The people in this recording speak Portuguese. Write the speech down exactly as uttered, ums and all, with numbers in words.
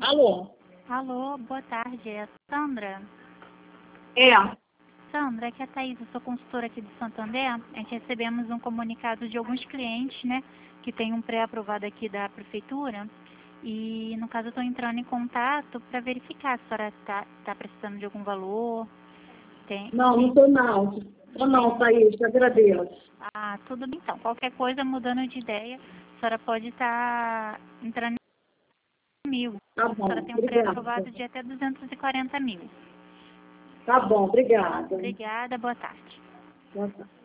Alô? Alô, boa tarde, é a Sandra? É. Sandra, aqui é a Thaís, eu sou consultora aqui do Santander. A gente recebemos um comunicado de alguns clientes, né, que tem um pré-aprovado aqui da prefeitura. E, no caso, eu estou entrando em contato para verificar se a senhora está tá precisando de algum valor. Tem... Não, não estou não. Estou não, Thaís, te agradeço. Ah, tudo bem então. Qualquer coisa, mudando de ideia, a senhora pode estar entrando comigo. Tá A bom, senhora tem um obrigada. pré-aprovado de até duzentos e quarenta mil. Tá bom, obrigada. Obrigada, boa tarde. Boa tarde.